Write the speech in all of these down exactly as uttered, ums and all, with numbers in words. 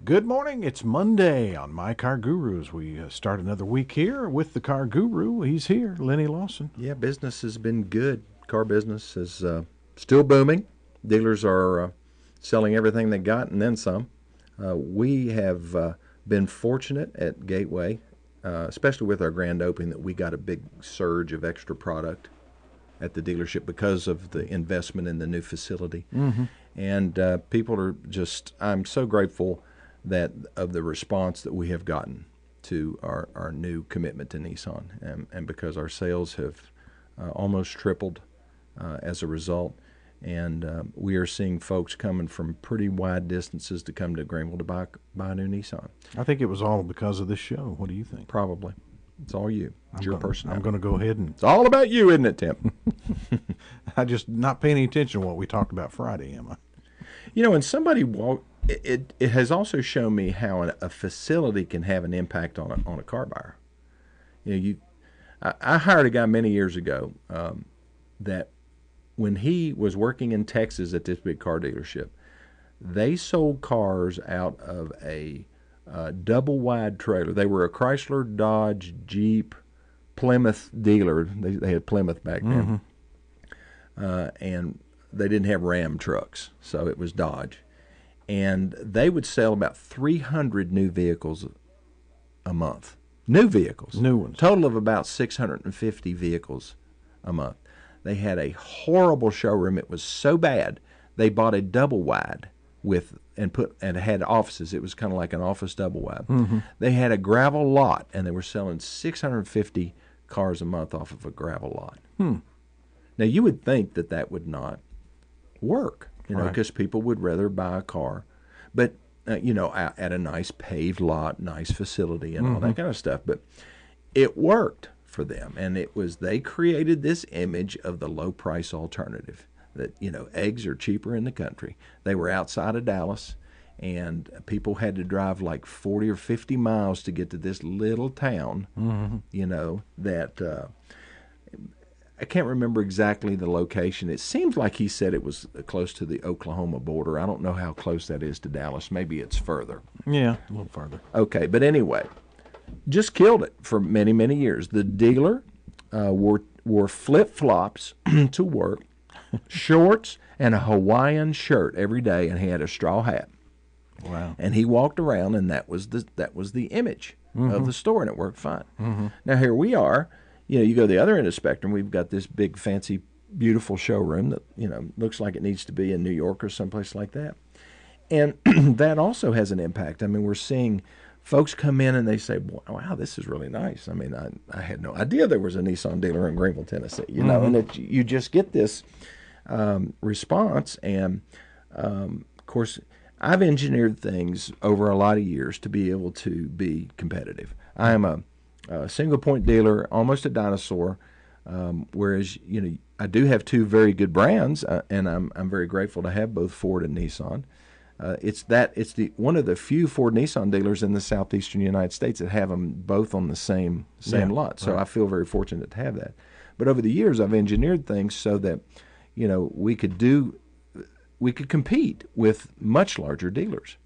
Good morning. It's Monday on My Car Gurus. We uh, start another week here with the Car Guru. He's here, Lenny Lawson. Yeah, business has been good. Car business is uh, still booming. Dealers are uh, selling everything they got and then some. Uh, we have uh, been fortunate at Gateway, uh, especially with our grand opening, that we got a big surge of extra product at the dealership because of the investment in the new facility. Mm-hmm. And uh, people are just, I'm so grateful that of the response that we have gotten to our, our new commitment to Nissan. And, and because our sales have uh, almost tripled uh, as a result. And uh, we are seeing folks coming from pretty wide distances to come to Greenville to buy, buy a new Nissan. I think it was all because of this show. What do you think? Probably. It's all you. It's I'm your gonna, personality. I'm going to go ahead and... It's all about you, isn't it, Tim? I just not paying any attention to what we talked about Friday, am I? You know, when somebody walk, it, it, it has also shown me how an, a facility can have an impact on a, on a car buyer. You know, you, I, I hired a guy many years ago um, that when he was working in Texas at this big car dealership, they sold cars out of a uh, double-wide trailer. They were a Chrysler, Dodge, Jeep, Plymouth dealer. They, they had Plymouth back then. Mm-hmm. Uh, and they didn't have Ram trucks, so it was Dodge. And they would sell about three hundred new vehicles a month. New vehicles. New ones. Total of about six hundred fifty vehicles a month. They had a horrible showroom. It was so bad, they bought a double wide with and put and had offices. It was kind of like an office double wide. Mm-hmm. They had a gravel lot, and they were selling six hundred fifty cars a month off of a gravel lot. Hmm. Now, you would think that that would not work, you know, because right. people would rather buy a car, but uh, you know, at, at a nice paved lot, nice facility, and mm-hmm. all that kind of stuff. But it worked for them, and it was they created this image of the low price alternative. That, you know, eggs are cheaper in the country. They were outside of Dallas, and people had to drive like forty or fifty miles to get to this little town. Mm-hmm. You know that. Uh, I can't remember exactly the location. It seems like he said it was close to the Oklahoma border. I don't know how close that is to Dallas. Maybe it's further. Yeah, a little further. Okay, but anyway, just killed it for many, many years. The dealer uh, wore, wore flip-flops to work, shorts, and a Hawaiian shirt every day, and he had a straw hat. Wow. And he walked around, and that was the, that was the image mm-hmm. of the store, and it worked fine. Mm-hmm. Now, here we are. You know, you go the other end of the spectrum, we've got this big, fancy, beautiful showroom that, you know, looks like it needs to be in New York or someplace like that. And that also has an impact. I mean, we're seeing folks come in and they say, wow, this is really nice. I mean, I, I had no idea there was a Nissan dealer in Greenville, Tennessee, you know, mm-hmm. and that you just get this um, response. And, um, of course, I've engineered things over a lot of years to be able to be competitive. I am a A single point dealer, almost a dinosaur. Um, whereas, you know, I do have two very good brands, uh, and I'm I'm very grateful to have both Ford and Nissan. Uh, it's that it's the one of the few Ford Nissan dealers in the southeastern United States that have them both on the same same yeah, lot. So right. I feel very fortunate to have that. But over the years, I've engineered things so that, you know, we could do we could compete with much larger dealers.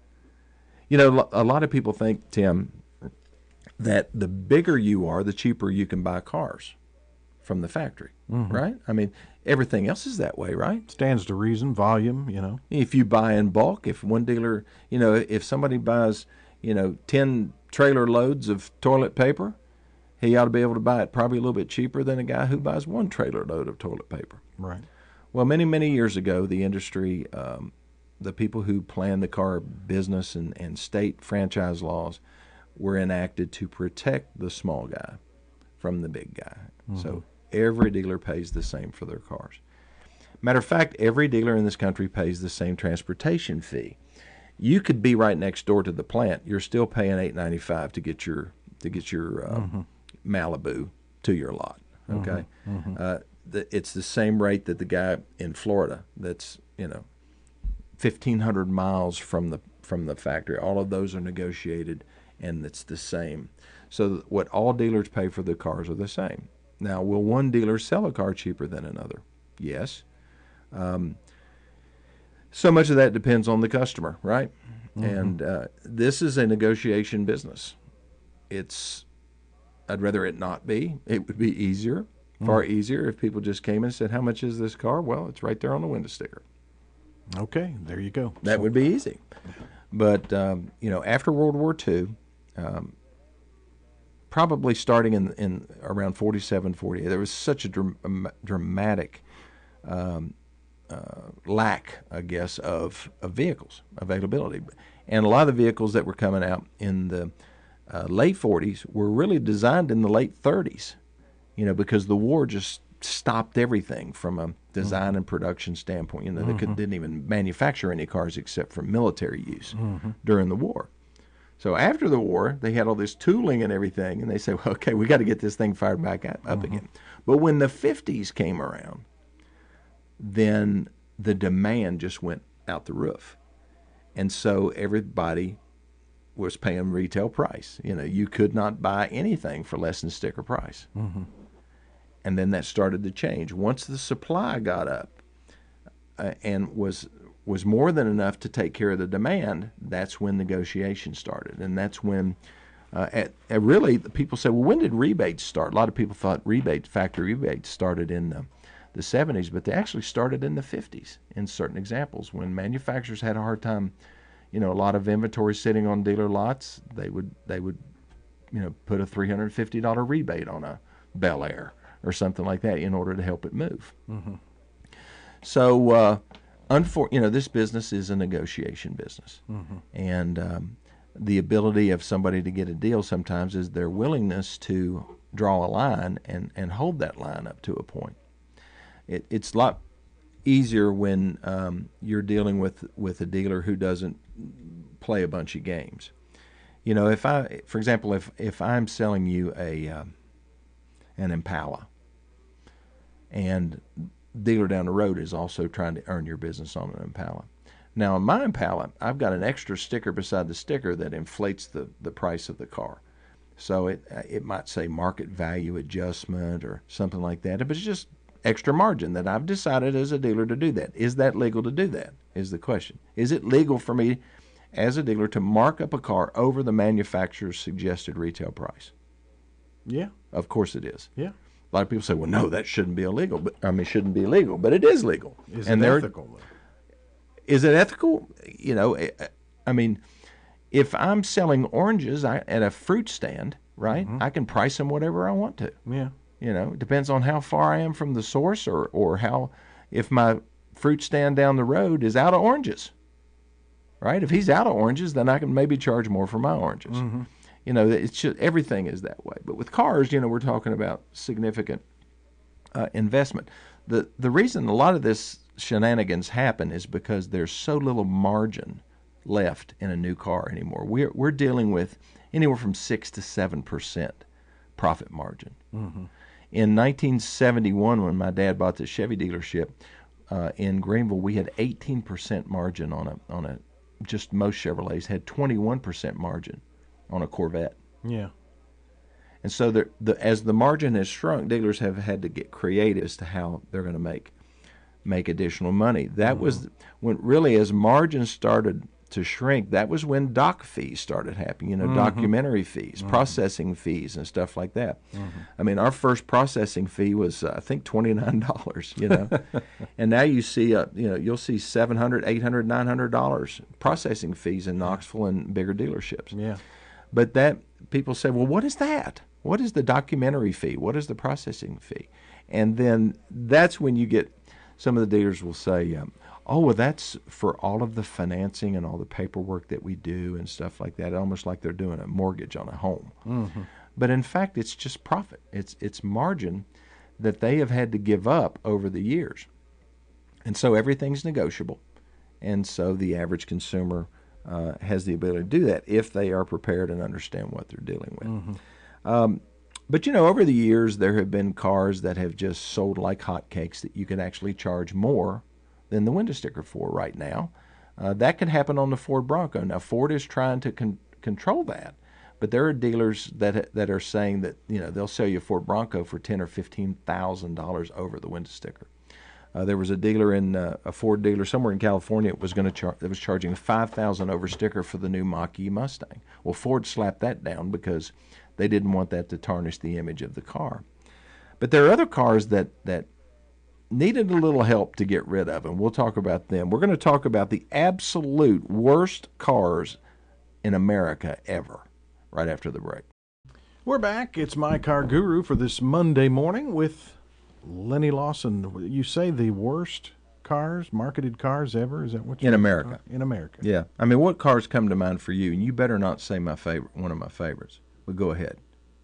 You know, a lot of people think, Tim, that the bigger you are, the cheaper you can buy cars from the factory, mm-hmm. right? I mean, everything else is that way, right? Stands to reason, volume, you know. If you buy in bulk, if one dealer, you know, if somebody buys, you know, ten trailer loads of toilet paper, he ought to be able to buy it probably a little bit cheaper than a guy who buys one trailer load of toilet paper. Right. Well, many, many years ago, the industry, um, the people who plan the car business and, and state franchise laws were enacted to protect the small guy from the big guy. Mm-hmm. So every dealer pays the same for their cars. Matter of fact, every dealer in this country pays the same transportation fee. You could be right next door to the plant. You're still paying eight ninety-five to get your to get your uh, mm-hmm. Malibu to your lot. Okay, mm-hmm. uh, the, it's the same rate that the guy in Florida that's you know fifteen hundred miles from the from the factory. All of those are negotiated. And it's the same. So what all dealers pay for the cars are the same. Now, will one dealer sell a car cheaper than another? Yes. Um, so much of that depends on the customer, right? Mm-hmm. And uh, this is a negotiation business. It's, I'd rather it not be. It would be easier, far mm. easier if people just came and said, how much is this car? Well, it's right there on the window sticker. Okay, there you go. That so, would be easy. But, um, you know, after World War Two, um, probably starting in, in around forty-seven, forty-eight, there was such a dram- dramatic um, uh, lack, I guess, of, of vehicles availability. And a lot of the vehicles that were coming out in the uh, late forties were really designed in the late thirties, you know, because the war just stopped everything from a design mm-hmm. and production standpoint. You know, mm-hmm. they could, didn't even manufacture any cars except for military use mm-hmm. during the war. So after the war, they had all this tooling and everything, and they said, well, okay, we got to get this thing fired back up mm-hmm. again. But when the fifties came around, then the demand just went out the roof. And so everybody was paying retail price. You know, you could not buy anything for less than sticker price. Mm-hmm. And then that started to change. Once the supply got up uh, and was was more than enough to take care of the demand, that's when negotiation started. And that's when, uh, at, at really, people say, well, when did rebates start? A lot of people thought rebate, factory rebates started in the, the seventies, but they actually started in the fifties in certain examples. When manufacturers had a hard time, you know, a lot of inventory sitting on dealer lots, they would, they would you know, put a three hundred fifty dollars rebate on a Bel Air or something like that in order to help it move. Mm-hmm. So, uh, unfor- you know, this business is a negotiation business. Mm-hmm. And um, the ability of somebody to get a deal sometimes is their willingness to draw a line and, and hold that line up to a point. It, it's a lot easier when um, you're dealing with, with a dealer who doesn't play a bunch of games. You know, if I, for example, if, if I'm selling you a um, an Impala, and dealer down the road is also trying to earn your business on an Impala. Now, on my Impala, I've got an extra sticker beside the sticker that inflates the, the price of the car. So it it might say market value adjustment or something like that, but it's just extra margin that I've decided as a dealer to do that. Is that legal to do that, is the question. Is it legal for me as a dealer to mark up a car over the manufacturer's suggested retail price? Yeah. Of course it is. Yeah. A lot of people say, well, no, that shouldn't be illegal. But I mean, it shouldn't be illegal, but it is legal. Is and it ethical, though? Is it ethical? You know, I mean, if I'm selling oranges at a fruit stand, right, mm-hmm. I can price them whatever I want to. Yeah. You know, it depends on how far I am from the source or, or how, if my fruit stand down the road is out of oranges, right? If he's out of oranges, then I can maybe charge more for my oranges. Mm-hmm. You know, it's just, everything is that way. But with cars, you know, we're talking about significant uh, investment. The the reason a lot of this shenanigans happen is because there's so little margin left in a new car anymore. We're we're dealing with anywhere from six to seven percent profit margin. Mm-hmm. In nineteen seventy-one, when my dad bought the Chevy dealership uh, in Greenville, we had eighteen percent margin on a on a just most Chevrolets had twenty-one percent margin on a Corvette. Yeah. And so the, the, as the margin has shrunk, dealers have had to get creative as to how they're going to make make additional money. That mm-hmm. was when really as margins started to shrink, that was when doc fees started happening, you know, mm-hmm. documentary fees, mm-hmm. processing fees and stuff like that. Mm-hmm. I mean, our first processing fee was, uh, I think, twenty-nine dollars, you know. And now you see, uh, you know, you'll see seven hundred dollars, eight hundred dollars, nine hundred dollars processing fees in Knoxville and bigger dealerships. Yeah. But that, people say, well, what is that? What is the documentary fee? What is the processing fee? And then that's when you get, some of the dealers will say, um, oh, well, that's for all of the financing and all the paperwork that we do and stuff like that, almost like they're doing a mortgage on a home. Mm-hmm. But in fact, it's just profit. It's it's margin that they have had to give up over the years. And so everything's negotiable. And so the average consumer uh, has the ability to do that if they are prepared and understand what they're dealing with. Mm-hmm. Um, but, you know, over the years, there have been cars that have just sold like hotcakes that you can actually charge more than the window sticker for right now. Uh, that could happen on the Ford Bronco. Now, Ford is trying to con- control that, but there are dealers that that are saying that, you know, they'll sell you a Ford Bronco for ten or fifteen thousand dollars over the window sticker. Uh, there was a dealer in uh, a Ford dealer somewhere in California that was going to char- that was charging five thousand over sticker for the new Mach-E Mustang. Well, Ford slapped that down because they didn't want that to tarnish the image of the car. But there are other cars that that needed a little help to get rid of, and we'll talk about them. We're going to talk about the absolute worst cars in America ever right after the break. We're back. It's My Car Guru for this Monday morning with Lenny Lawson. You say the worst cars, marketed cars ever? Is that what you're In America. In America. Yeah. I mean, what cars come to mind for you? And you better not say my favorite, one of my favorites. But go ahead.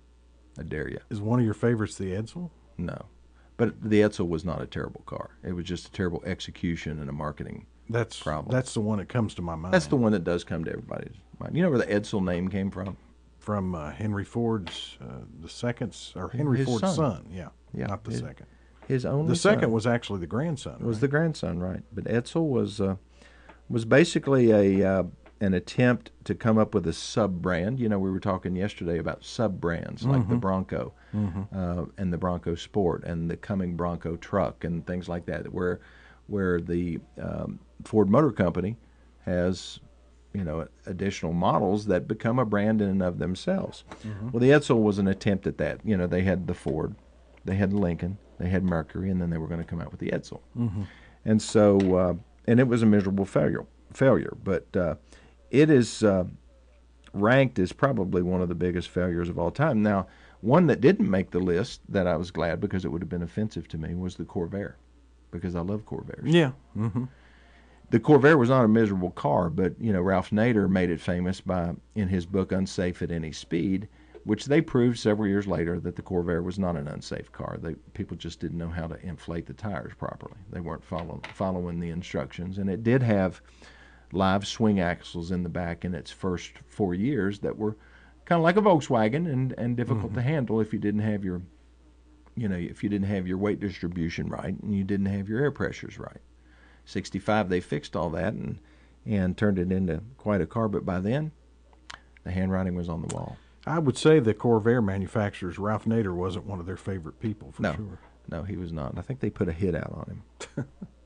I dare you. Is one of your favorites the Edsel? No. But the Edsel was not a terrible car. It was just a terrible execution and a marketing that's, problem. That's the one that comes to my mind. That's the one that does come to everybody's mind. You know where the Edsel name came from? From uh, Henry Ford's, uh, the second's, or Henry His Ford's son. son. Yeah, Yeah, not the his- second. His only The second son. was actually the grandson. was right? the grandson, right? But Edsel was uh, was basically a uh, an attempt to come up with a sub brand. You know, we were talking yesterday about sub brands like the Bronco uh, and the Bronco Sport and the coming Bronco truck and things like that, where where the um, Ford Motor Company has, you know, additional models that become a brand in and of themselves. Well, the Edsel was an attempt at that. You know, they had the Ford, they had Lincoln, they had Mercury, and then they were going to come out with the Edsel. And so, uh, and it was a miserable failure. Failure, but uh, it is uh, ranked as probably one of the biggest failures of all time. Now, one that didn't make the list that I was glad because it would have been offensive to me was the Corvair, because I love Corvairs. Yeah. Mm-hmm. The Corvair was not a miserable car, but you know Ralph Nader made it famous by in his book Unsafe at Any Speed, which they proved several years later that the Corvair was not an unsafe car. They, people just didn't know how to inflate the tires properly. They weren't following following the instructions, and it did have live swing axles in the back in its first four years that were kind of like a Volkswagen and, and difficult mm-hmm. to handle if you didn't have your, you know, if you didn't have your weight distribution right and you didn't have your air pressures right. sixty-five, they fixed all that and and turned it into quite a car, but by then, the handwriting was on the wall. I would say the Corvair manufacturers, Ralph Nader wasn't one of their favorite people, for no, sure. No, he was not. I think they put a hit out on him.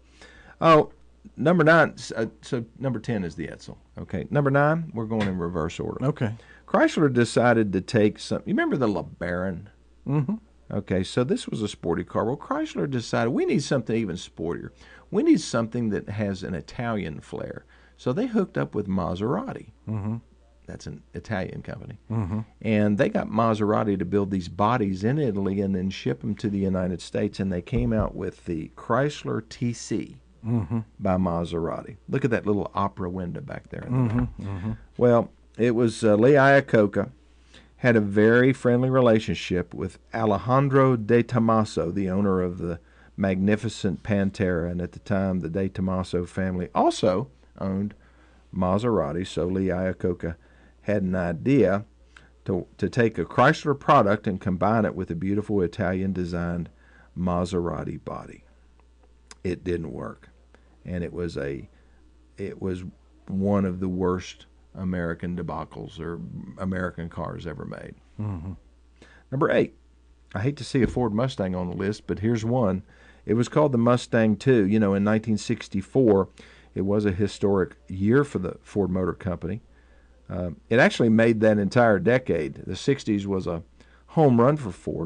Oh, number nine. Uh, so number ten is the Edsel. Okay, number nine, we're going in reverse order. Okay. Chrysler decided to take some. You remember the LeBaron? Mm-hmm. Okay, so this was a sporty car. Well, Chrysler decided we need something even sportier. We need something that has an Italian flair. So they hooked up with Maserati. Mm-hmm. That's an Italian company. Mm-hmm. And they got Maserati to build these bodies in Italy and then ship them to the United States. And they came out with the Chrysler T C mm-hmm. by Maserati. Look at that little opera window back there. In the mm-hmm. back. Mm-hmm. Well, it was uh, Lee Iacocca had a very friendly relationship with Alejandro De Tomaso, the owner of the magnificent Pantera. And at the time, the De Tomaso family also owned Maserati. So Lee Iacocca had an idea to to take a Chrysler product and combine it with a beautiful Italian-designed Maserati body. It didn't work, and it was a it was one of the worst American debacles or American cars ever made. Mm-hmm. Number eight. I hate to see a Ford Mustang on the list, but here's one. It was called the Mustang two. You know, in nineteen sixty-four, it was a historic year for the Ford Motor Company. Uh, it actually made that entire decade. The sixties was a home run for Ford.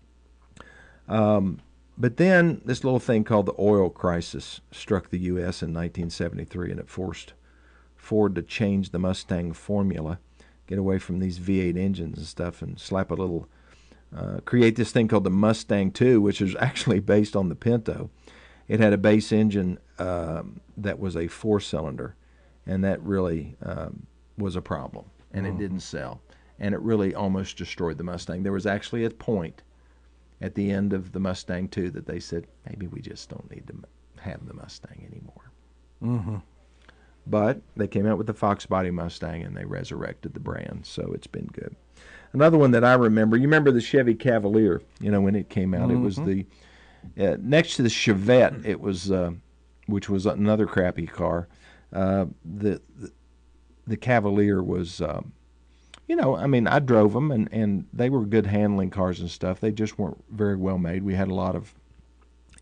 Um, but then this little thing called the oil crisis struck the U S in nineteen seventy-three, and it forced Ford to change the Mustang formula, get away from these V eight engines and stuff, and slap a little, uh, create this thing called the Mustang two, which is actually based on the Pinto. It had a base engine um, that was a four-cylinder, and that really um, was a problem, and mm. it didn't sell. And it really almost destroyed the Mustang. There was actually a point at the end of the Mustang two that they said, maybe we just don't need to have the Mustang anymore. Mm-hmm. But they came out with the Fox Body Mustang, and they resurrected the brand, so it's been good. Another one that I remember, you remember the Chevy Cavalier, you know, when it came out. Mm-hmm. It was the, uh, next to the Chevette, it was, uh, which was another crappy car. Uh, the, the the Cavalier was, um, you know, I mean, I drove them, and, and they were good handling cars and stuff. They just weren't very well made. We had a lot of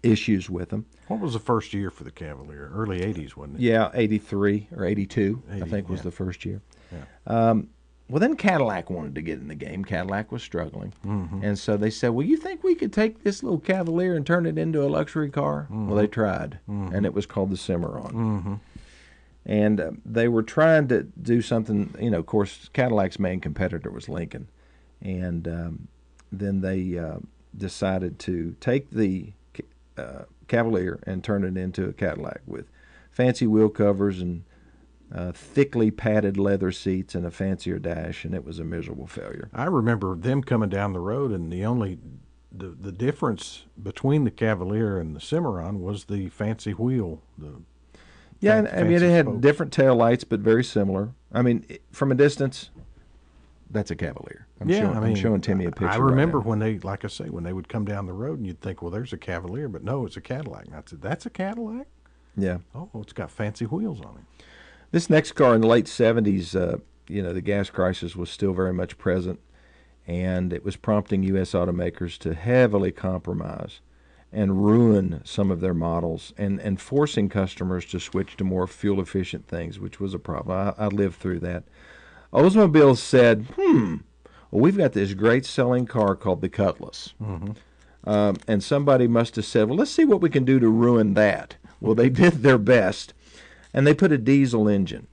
issues with them. What was the first year for the Cavalier? Early eighties, wasn't it? Yeah, eighty-three or eighty-two, eighty, I think was yeah. the first year. Yeah. Um, well, then Cadillac wanted to get in the game. Cadillac was struggling. Mm-hmm. And so they said, well, you think we could take this little Cavalier and turn it into a luxury car? Mm-hmm. Well, they tried, Mm-hmm. and it was called the Cimarron. Mm-hmm. And uh, they were trying to do something, you know, of course, Cadillac's main competitor was Lincoln. And um, then they uh, decided to take the uh, Cavalier and turn it into a Cadillac with fancy wheel covers and uh, thickly padded leather seats and a fancier dash, and it was a miserable failure. I remember them coming down the road, and the only the, the difference between the Cavalier and the Cimarron was the fancy wheel. The Yeah, fan- and, I mean, it fancy had spokes. different tail lights, but very similar. I mean, it, from a distance, that's a Cavalier. I'm yeah, showing, I mean, I'm showing Timmy a picture. I right remember now. when they, like I say, when they would come down the road, and you'd think, well, there's a Cavalier, but no, it's a Cadillac. And I said, that's a Cadillac? Yeah. Oh, it's got fancy wheels on it. This next car in the late seventies, uh, you know, the gas crisis was still very much present, and it was prompting U S automakers to heavily compromise and ruin some of their models and, and forcing customers to switch to more fuel-efficient things, which was a problem. I, I lived through that. Oldsmobile said, hmm, well, we've got this great selling car called the Cutlass. Mm-hmm. Um, and somebody must have said, well, let's see what we can do to ruin that. Well, they did their best, and they put a diesel engine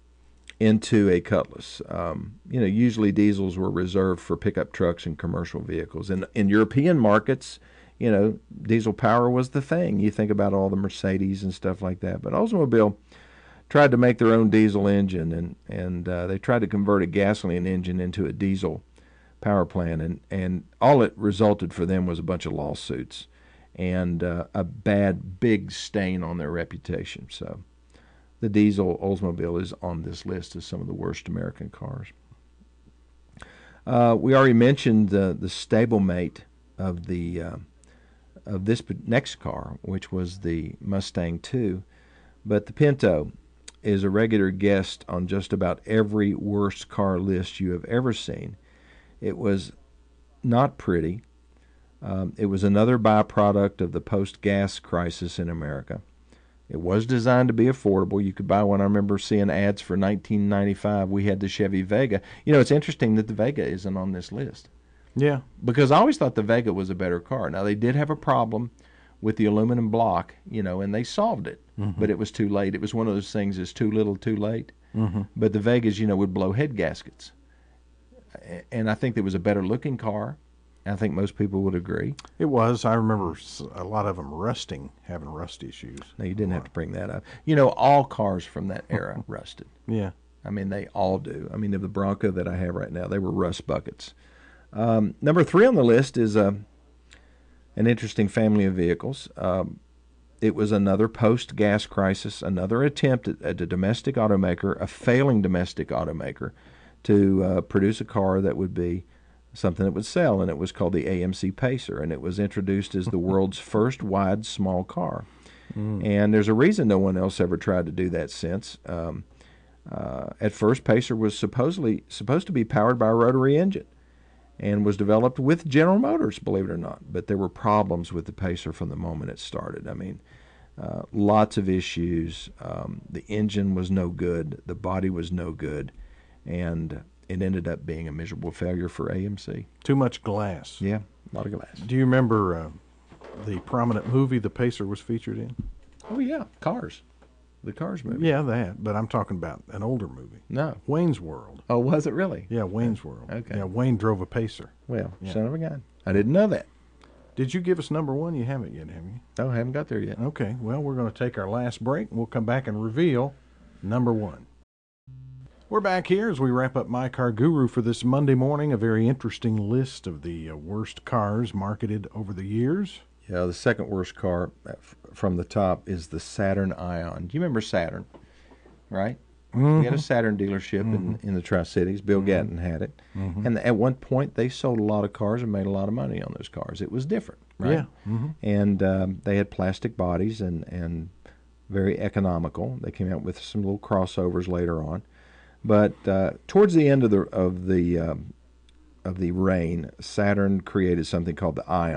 into a Cutlass. Um, you know, usually diesels were reserved for pickup trucks and commercial vehicles. And in European markets, you know, diesel power was the thing. You think about all the Mercedes and stuff like that. But Oldsmobile tried to make their own diesel engine, and, and uh, they tried to convert a gasoline engine into a diesel power plant, and, and all it resulted for them was a bunch of lawsuits and uh, a bad, big stain on their reputation. So the diesel Oldsmobile is on this list as some of the worst American cars. Uh, we already mentioned uh, the stablemate of the uh, of this next car, which was the Mustang two, but the Pinto is a regular guest on just about every worst car list you have ever seen. It was not pretty. Um, it was another byproduct of the post-gas crisis in America. It was designed to be affordable. You could buy one. I remember seeing ads for nineteen ninety-five. We had the Chevy Vega. You know, it's interesting that the Vega isn't on this list, Yeah. because I always thought the Vega was a better car. Now, they did have a problem with the aluminum block, you know, and they solved it, Mm-hmm. but it was too late. It was one of those things that's too little, too late. Mm-hmm. But the Vegas, you know, would blow head gaskets. A- And I think it was a better looking car. I think most people would agree. It was. I remember s- a lot of them rusting, having rust issues. Now, you didn't have to bring that up. You know, all cars from that era rusted. Yeah. I mean, they all do. I mean, the Bronco that I have right now, they were rust buckets. Um, number three on the list is uh, an interesting family of vehicles. Um, it was another post-gas crisis, another attempt at, at a domestic automaker, a failing domestic automaker, to uh, produce a car that would be something that would sell, and it was called the A M C Pacer, and it was introduced as the world's first wide small car. Mm. And there's a reason no one else ever tried to do that since. Um, uh, at first, Pacer was supposedly supposed to be powered by a rotary engine, and was developed with General Motors, believe it or not. But there were problems with the Pacer from the moment it started. I mean, uh, lots of issues. Um, the engine was no good. The body was no good. And it ended up being a miserable failure for A M C. Too much glass. Yeah, a lot of glass. Do you remember uh, the prominent movie the Pacer was featured in? Oh, yeah, Cars. The Cars movie. Yeah, that. But I'm talking about an older movie. No. Wayne's World. Oh, was it really? Yeah, Wayne's World. Okay. Yeah, Wayne drove a Pacer. Well, Yeah. son of a gun. I didn't know that. Did you give us number one? You haven't yet, have you? Oh, I haven't got there yet. Okay, well, we're going to take our last break, and we'll come back and reveal number one. We're back here as we wrap up My Car Guru for this Monday morning. A very interesting list of the uh, worst cars marketed over the years. Yeah, the second worst car f- from the top is the Saturn Ion. Do you remember Saturn? Right? Mm-hmm. We had a Saturn dealership Mm-hmm. in, in the Tri-Cities. Bill Mm-hmm. Gatton had it. Mm-hmm. And at one point, they sold a lot of cars and made a lot of money on those cars. It was different, right? Yeah. Mm-hmm. And um, they had plastic bodies and, and very economical. They came out with some little crossovers later on. But uh, towards the end of the of the um, of the reign, Saturn created something called the Ion,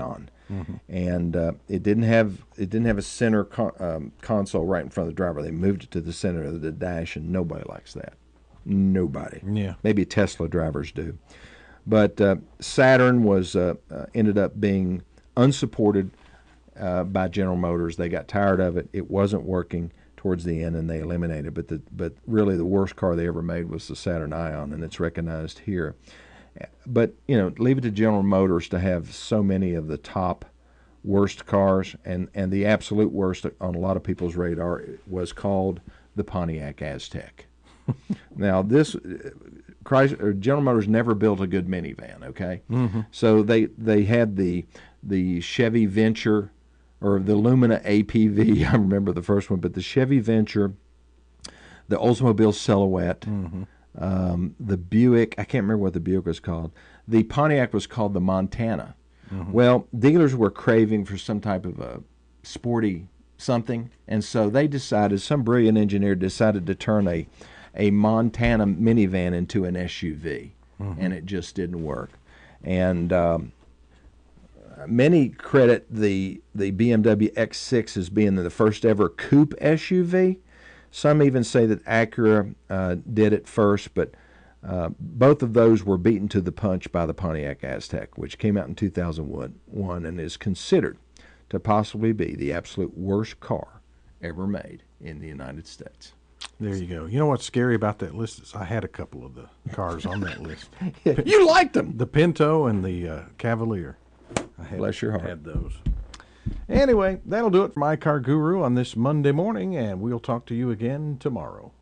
mm-hmm. and uh, it didn't have it didn't have a center con- um, console right in front of the driver. They moved it to the center of the dash, and nobody likes that. Nobody. Yeah. Maybe Tesla drivers do, but uh, Saturn was uh, uh, ended up being unsupported uh, by General Motors. They got tired of it. It wasn't working towards the end, and they eliminated it. But the, but really, the worst car they ever made was the Saturn Ion, and it's recognized here. But you know, leave it to General Motors to have so many of the top worst cars, and, and the absolute worst on a lot of people's radar was called the Pontiac Aztek. Now, this Chrysler, General Motors never built a good minivan. Okay, mm-hmm. so they they had the the Chevy Venture, or the Lumina A P V. I remember the first one, but the Chevy Venture, the Oldsmobile Silhouette, mm-hmm. um, the Buick. I can't remember what the Buick was called. The Pontiac was called the Montana. Mm-hmm. Well, dealers were craving for some type of a sporty something, and so they decided. Some brilliant engineer decided to turn a a Montana minivan into an S U V, mm-hmm. and it just didn't work. And um, many credit the the B M W X six as being the first ever coupe S U V. Some even say that Acura uh, did it first, but uh, both of those were beaten to the punch by the Pontiac Aztek, which came out in two thousand one and is considered to possibly be the absolute worst car ever made in the United States. There you go. You know what's scary about that list is I had a couple of the cars on that list. Yeah, you liked them. The Pinto and the uh, Cavalier. I had, Bless your heart. had those. Anyway, that'll do it for My Car Guru on this Monday morning, and we'll talk to you again tomorrow.